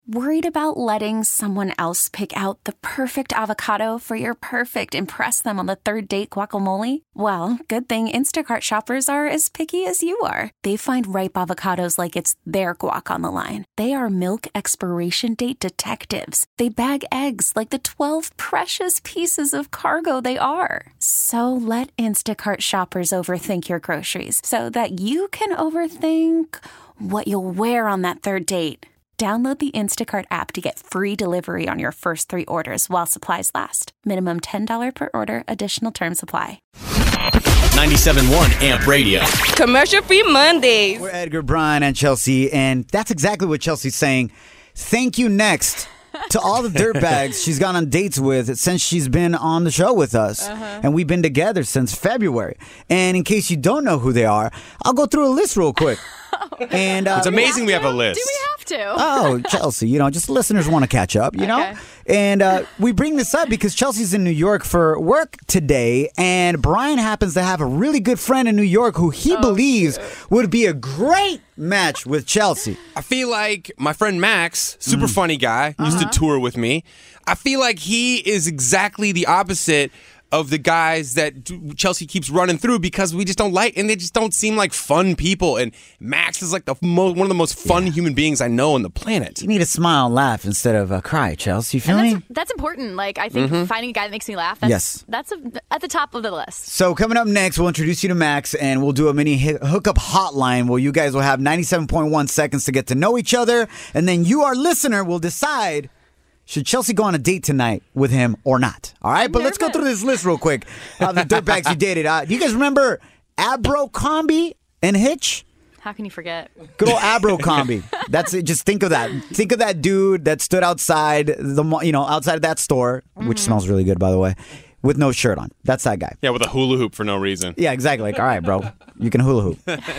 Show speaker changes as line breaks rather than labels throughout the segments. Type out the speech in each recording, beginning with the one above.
Worried about letting someone else pick out the perfect avocado for your perfect impress them on the third date guacamole? Well, good thing Instacart shoppers are as picky as you are. They find ripe avocados like it's their guac on the line. They are milk expiration date detectives. They bag eggs like the 12 precious pieces of cargo they are. So let Instacart shoppers overthink your groceries so that you can overthink what you'll wear on that third date. Download the Instacart app to get free delivery on your first 3 orders while supplies last. Minimum $10 per order. Additional terms apply.
97.1 AMP Radio.
Commercial-free Mondays.
We're Edgar, Brian, and Chelsea, and that's exactly what Chelsea's saying. Thank you next to all the dirtbags she's gone on dates with since she's been on the show with us. And we've been together since February. And in case you don't know who they are, I'll go through a list real quick. And
It's amazing we have a list.
Do we have to?
Oh, Chelsea, just listeners want to catch up, you know?
Okay.
And we bring this up because Chelsea's in New York for work today, and Brian happens to have a really good friend in New York who he believes would be a great match with Chelsea.
I feel like my friend Max, super funny guy, used to tour with me. I feel like he is exactly the opposite of the guys that Chelsea keeps running through because we just don't like, and they just don't seem like fun people. And Max is like one of the most fun human beings I know on the planet.
You need to smile and laugh instead of cry, Chelsea. You feel me?
That's important. Like, I think finding a guy that makes me laugh, that's at the top of the list.
So coming up next, we'll introduce you to Max, and we'll do a mini hookup hotline where you guys will have 97.1 seconds to get to know each other, and then you, our listener, will decide should Chelsea go on a date tonight with him or not? All right, but let's go through this list real quick of the dirtbags you dated. Do you guys remember Abercrombie and Hitch?
How can you forget?
Good old Abercrombie. That's it. Just think of that. Think of that dude that stood outside outside of that store, which smells really good, by the way, with no shirt on. That's that guy.
Yeah, with a hula hoop for no reason.
Yeah, exactly. Like, all right, bro, you can hula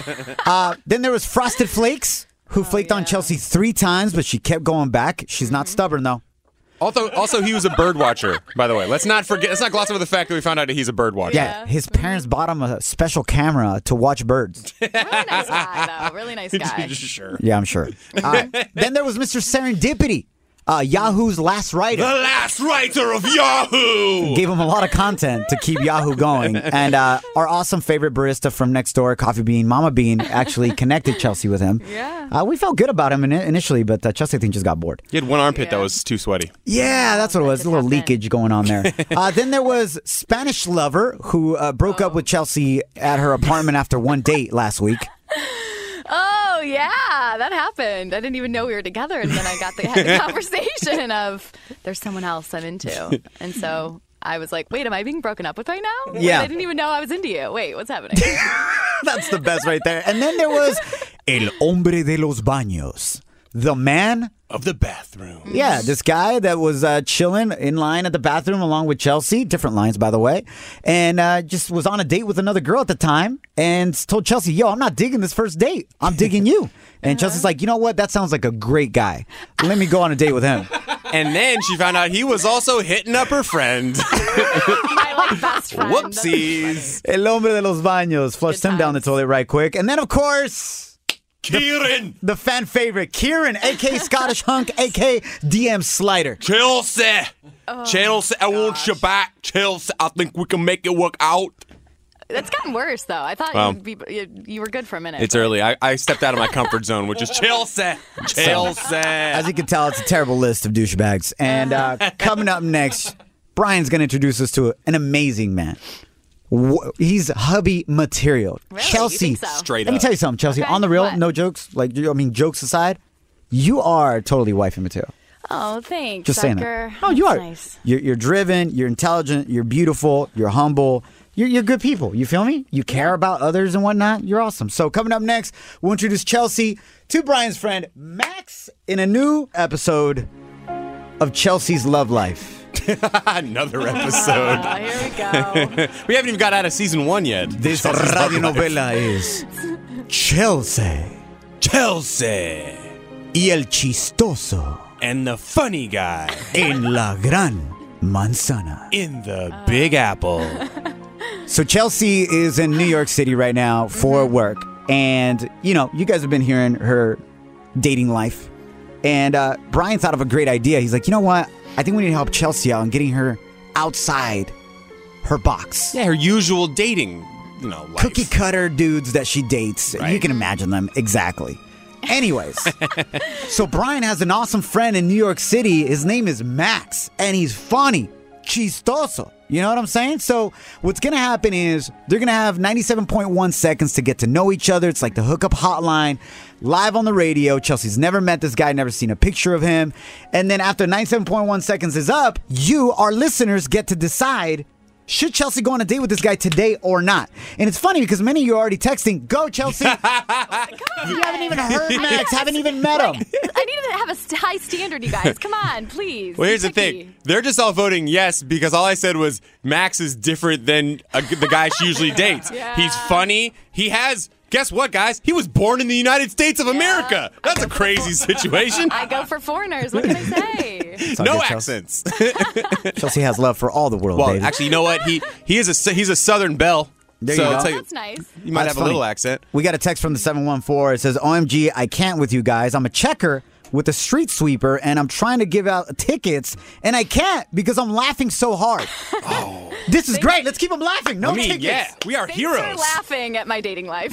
hoop. Then there was Frosted Flakes, who flaked on Chelsea 3 times, but she kept going back. She's not stubborn, though.
Also, he was a bird watcher, by the way. Let's not gloss over the fact that we found out that he's a bird watcher.
Yeah, his parents bought him a special camera to watch birds.
Really nice guy, though. Really nice guy.
Sure.
Yeah, I'm sure. Then there was Mr. Serendipity, Yahoo's last writer.
The last writer of Yahoo!
Gave him a lot of content to keep Yahoo going. And our awesome favorite barista from next door, Coffee Bean, Mama Bean, actually connected Chelsea with him.
Yeah.
We felt good about him initially, but Chelsea, I think, just got bored.
He had one armpit that was too sweaty.
Yeah, that's what it was. A little leakage going on there. Then there was Spanish Lover, who broke up with Chelsea at her apartment after one date last week.
Oh, yeah, that happened. I didn't even know we were together, and then I had the conversation of, there's someone else I'm into. And so I was like, wait, am I being broken up with right now?
Yeah.
I didn't even know I was into you. Wait, what's happening?
That's the best right there. And then there was El Hombre de los Baños, the man
of the bathroom.
Yeah, this guy that was chilling in line at the bathroom along with Chelsea, different lines, by the way, and just was on a date with another girl at the time and told Chelsea, yo, I'm not digging this first date. I'm digging you. And Chelsea's like, you know what? That sounds like a great guy. Let me go on a date with him.
And then she found out he was also hitting up her friend.
My best friend.
Whoopsies.
El Hombre de los Baños. Flushed him down the toilet right quick. And then, of course,
Kieran,
the fan favorite, Kieran, a.k.a. Scottish Hunk, a.k.a. DM Slider.
Chelsea, Chelsea, I want you back. Chelsea, I think we can make it work out.
That's gotten worse, though. I thought you were good for a minute.
It's early. I stepped out of my comfort zone, which is Chelsea. Chelsea.
As you can tell, it's a terrible list of douchebags. And coming up next, Brian's going to introduce us to an amazing man. He's hubby material.
Really?
Chelsea,
You think so?
Straight
let me
up.
tell you something, Chelsea.
Okay.
On the real,
What?
no jokes. Jokes aside, you are totally wifey material.
Oh, thanks,
Just saying
Edgar.
that. No, you
That's
are.
Nice.
You're driven. You're intelligent. You're beautiful. You're humble. You're good people. You feel me? You care about others and whatnot. You're awesome. So coming up next, we'll introduce Chelsea to Brian's friend Max in a new episode of Chelsea's Love Life.
Another episode.
Oh, here we go.
We haven't even got out of season 1 yet.
This radio novela is Chelsea
Chelsea.
y el chistoso
And the funny guy
en la gran manzana.
in the Big Apple.
So Chelsea is in New York City right now for work. And, you guys have been hearing her dating life. And Brian thought of a great idea. He's like, you know what? I think we need to help Chelsea out in getting her outside her box.
Yeah, her usual dating, life.
Cookie cutter dudes that she dates.
Right.
You can imagine them exactly. Anyways, so Brian has an awesome friend in New York City. His name is Max, and he's funny, chistoso. You know what I'm saying? So what's going to happen is they're going to have 97.1 seconds to get to know each other. It's like the hookup hotline, live on the radio. Chelsea's never met this guy, never seen a picture of him. And then after 97.1 seconds is up, you, our listeners, get to decide, should Chelsea go on a date with this guy today or not? And it's funny because many of you are already texting, go Chelsea. You haven't even heard Max, haven't even met him.
I need to have a high standard, you guys. Come on, please.
Well, here's the
Picky.
thing. They're just all voting yes because all I said was Max is different than the guy she usually dates.
Yeah.
He's funny. He has, guess what, guys? He was born in the United States of America. That's a crazy situation.
I go for foreigners. What can I say?
It's all
No
good, Chelsea.
accents.
Chelsea has love for all the world,
Well,
baby.
actually, you know what? He's a Southern belle.
There you
so
go.
it's like,
That's nice.
you might
That's
have a little
funny.
accent.
We got a text from the 714. It says, OMG, I can't with you guys. I'm a checker with a street sweeper, and I'm trying to give out tickets, and I can't because I'm laughing so hard. This is great. Let's keep them laughing. No tickets.
yeah, we are
Thanks
heroes.
for laughing at my dating life.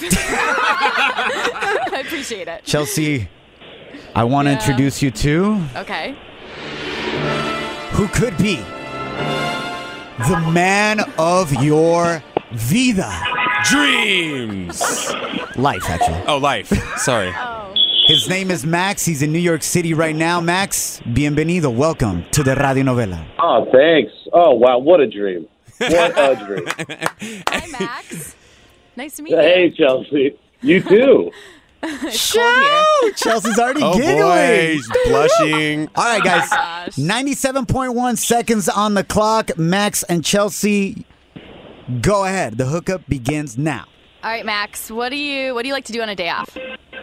I appreciate it.
Chelsea, I want to
Yeah.
introduce you to
Okay.
who could be the man of your vida.
Dreams.
Life, actually.
Oh, life. Sorry.
His name is Max. He's in New York City right now. Max, bienvenido. Welcome to the Radio Novela.
Oh, thanks. Oh, wow. What a dream. What a dream.
Hi, Max. Nice to meet you.
Hey, Chelsea. You too.
It's cold here.
Chelsea's already
Oh,
giggling.
boy. He's blushing.
All right, guys.
gosh.
97.1 seconds on the clock. Max and Chelsea, go ahead. The hookup begins now.
All right, Max. What do you like to do on a day off?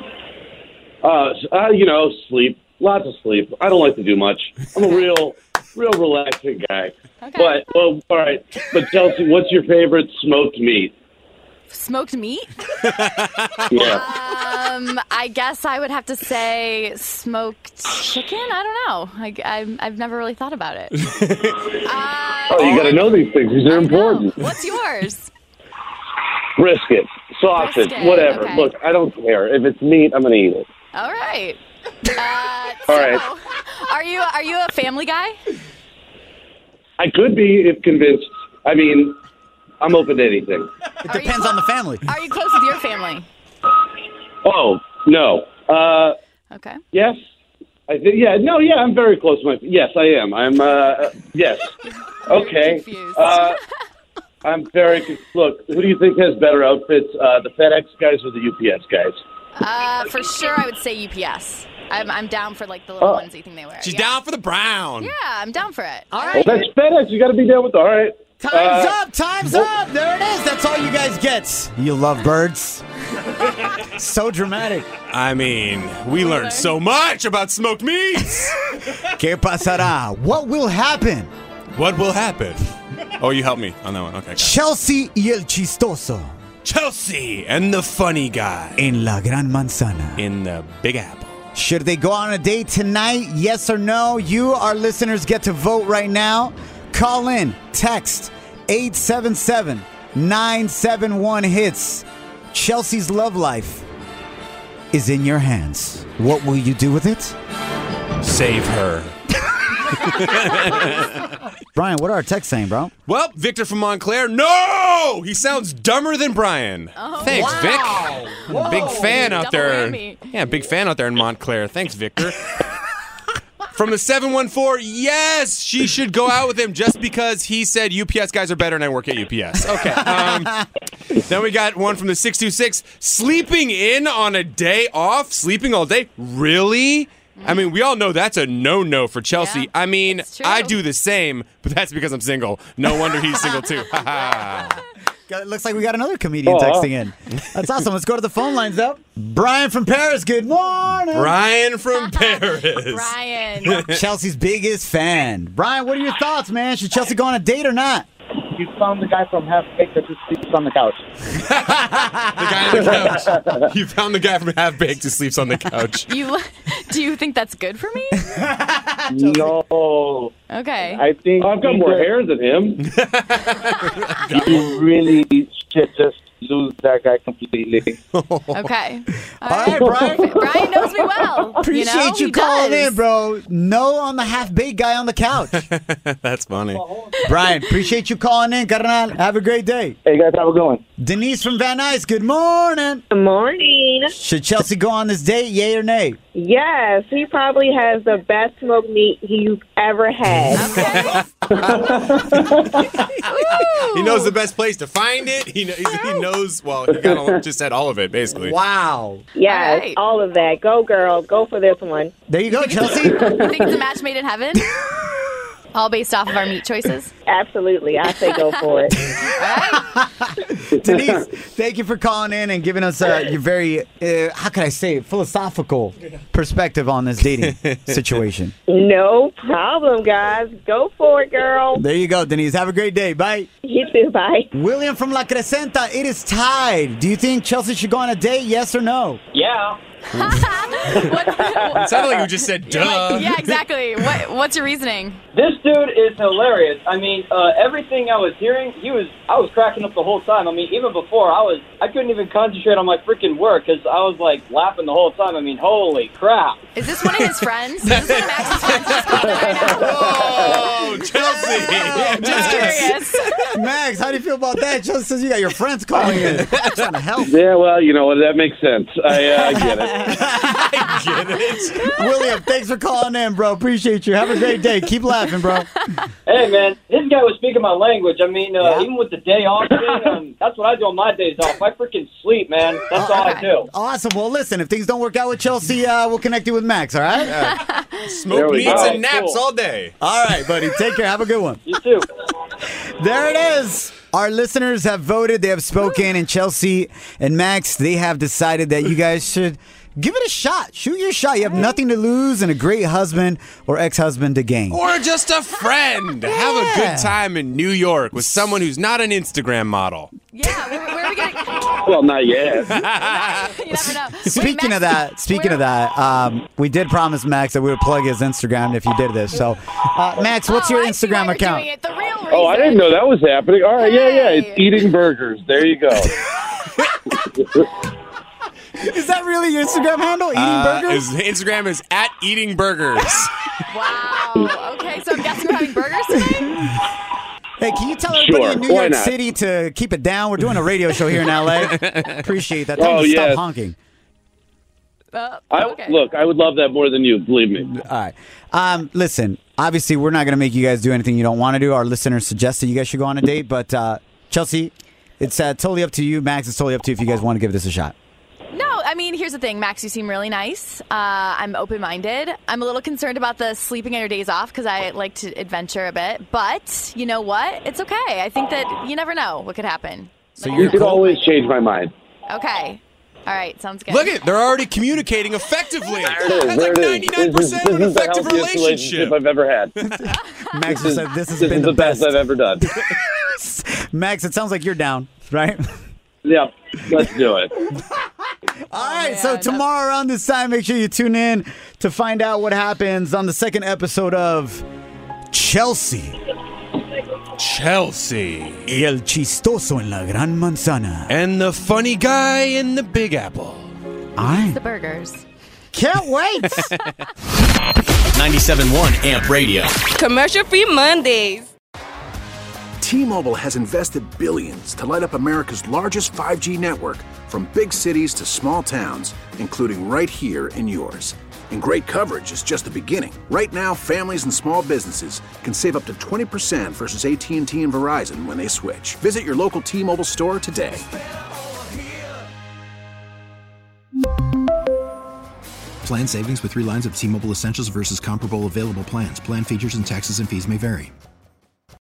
Sleep. Lots of sleep. I don't like to do much. I'm a real relaxing guy.
Okay.
All right. But Chelsea, what's your favorite smoked meat?
Smoked meat?
Yeah.
I guess I would have to say smoked chicken. I don't know. I've never really thought about it.
Oh, you got to know these things. These are important.
What's yours?
Brisket, sausage,
Brisket,
whatever.
okay.
Look, I don't care. If it's meat, I'm going to eat it.
All right.
All right.
Are you a family guy?
I could be if convinced. I mean, I'm open to anything.
It depends on the family.
Are you close with your family?
Oh, no.
Okay.
Yes. I'm very close to my. Yes, I am. Yes. Okay.
Confused.
I'm very. Look, who do you think has better outfits, the FedEx guys or the UPS guys?
For sure, I would say UPS. I'm down for like the little onesie thing they wear.
She's
Yeah.
down for the brown.
Yeah, I'm down for it.
All
Well,
right.
that's FedEx. You got to be down with. All right.
Time's up. Time's up. There it is. That's all you guys get. You love birds. So dramatic.
I mean, we learned so much about smoked meats.
¿Qué pasará? What will happen?
What will happen? Oh, you helped me on that one. Okay.
Chelsea y el chistoso
Chelsea and the funny guy
en la gran manzana.
in the Big Apple.
Should they go on a date tonight? Yes or no? You, our listeners, get to vote right now. Call in, text 877-971-HITS. Chelsea's love life is in your hands. What will you do with it?
Save her.
Brian, what are our texts saying, bro?
Well, Victor from Montclair. No! He sounds dumber than Brian. Thanks, Vic. Big fan out
Double
there.
whammy.
Yeah, big fan out there in Montclair. Thanks, Victor. From the 714, yes, she should go out with him just because he said UPS guys are better and I work at UPS. Okay. Then we got one from the 626. Sleeping in on a day off? Sleeping all day? Really? I mean, we all know that's a no-no for Chelsea.
Yeah,
I mean,
it's true.
I do the same, but that's because I'm single. No wonder he's single too.
It looks like we got another comedian texting in. That's awesome. Let's go to the phone lines up. Brian from Paris, good morning.
Brian from Paris.
Brian.
Chelsea's biggest fan. Brian, what are your thoughts, man? Should Chelsea go on a date or not?
you found the guy from Half Baked that just sleeps on the couch.
The guy on the couch. You found the guy from Half Baked who sleeps on the couch.
Do you think that's good for me?
No.
Okay.
I think
I've got more hair than him.
you really should just lose that guy completely.
Okay.
All right, Brian.
Brian knows me well.
Appreciate you
He
calling
does.
in, bro. No on the half-baked guy on the couch.
That's funny.
Brian, appreciate you calling in, carnal. Have a great day.
Hey, guys, how we going?
Denise from Van Nuys, good morning.
Good morning.
Should Chelsea go on this date, yay or nay?
Yes, he probably has the best smoked meat you've ever had.
He knows the best place to find it. He knows, well, he kind of just said all of it, basically.
Wow.
Yes,
All right.
all of that. Go, girl. Go for this one.
There you go, Chelsea.
You think it's a match made in heaven? All based off of our meat choices?
Absolutely. I say go for it.
Denise, thank you for calling in and giving us your very, how can I say it, philosophical perspective on this dating situation.
No problem, guys. Go for it, girl.
There you go, Denise. Have a great day. Bye.
You too. Bye.
William from La Crescenta, it is tied. Do you think Chelsea should go on a date, yes or no?
Yeah.
It sounded like you just said, duh.
Yeah, exactly. What's your reasoning?
This dude is hilarious. I mean, everything I was hearing, I was cracking up the whole time. I mean, even before, I couldn't even concentrate on my freaking work because I was like laughing the whole time. I mean, holy crap.
Is this one of his friends? Is this one of Max's friends who's calling right now?
Oh, Chelsea.
Just curious.
Max, how do you feel about that? Chelsea says you got your friends calling in. Trying to help.
Yeah, well, you know what? That makes sense. I get it.
I get it.
William, thanks for calling in, bro. Appreciate you. Have a great day. Keep laughing, bro.
Hey, man, this guy was speaking my language. I mean, even with the day off thing, that's what I do on my days off. I freaking sleep, man. That's all I do.
Awesome. Well, listen, if things don't work out with Chelsea, we'll connect you with Max, all right?
Smoke meats
go.
and naps
Cool.
all day.
All right, buddy. Take care. Have a good one.
You too.
There it is. Our listeners have voted. They have spoken. And Chelsea and Max, they have decided that you guys should give it a shot. Shoot your shot. You have nothing to lose and a great husband or ex-husband to gain.
Or just a friend. Have a good time in New York with someone who's not an Instagram model.
Yeah, where are we going to...
Well, not yet.
You never know.
Speaking of that, we did promise Max that we would plug his Instagram if he did this. So, Max, what's your
I see why
Instagram
you're
account?
doing it. The real reason.
Oh, I didn't know that was happening. All right, yeah. It's eating burgers. There you go.
Is that really your Instagram handle? Eating burgers?
His Instagram is @eatingburgers.
Wow. Okay, so I'm guessing we're having burgers today?
Hey, can you tell everybody
Sure,
in New
why
York
not?
City to keep it down? We're doing a radio show here in LA. Appreciate that. Tell them
Oh,
to stop
yes.
honking.
Okay.
Look, I would love that more than you. Believe me.
All right. Listen, obviously, we're not going to make you guys do anything you don't want to do. Our listeners suggested you guys should go on a date. But, Chelsea, it's totally up to you. Max, it's totally up to you if you guys want to give this a shot.
No, I mean, here's the thing. Max, you seem really nice. I'm open-minded. I'm a little concerned about the sleeping on your days off because I like to adventure a bit. But you know what? It's okay. I think that you never know what could happen.
So
You could always change my mind.
Okay. All right. Sounds good.
Look at, they're already communicating effectively.
There it is.
That's
There
like
it is.
99% of an
This is the
effective
healthiest relationship I've ever had.
Max just said this has
This
been
is the best I've ever done.
Max, it sounds like you're down, right?
Yep, let's do it.
All right,
man,
so tomorrow around this time, make sure you tune in to find out what happens on the second episode of Chelsea.
Chelsea.
Y el chistoso en la gran manzana.
And the funny guy in the Big Apple.
All right.
The burgers.
Can't wait.
97.1 AMP Radio.
Commercial-free Mondays.
T-Mobile has invested billions to light up America's largest 5G network, from big cities to small towns, including right here in yours. And great coverage is just the beginning. Right now, families and small businesses can save up to 20% versus AT&T and Verizon when they switch. Visit your local T-Mobile store today.
Plan savings with 3 lines of T-Mobile Essentials versus comparable available plans. Plan features and taxes and fees may vary.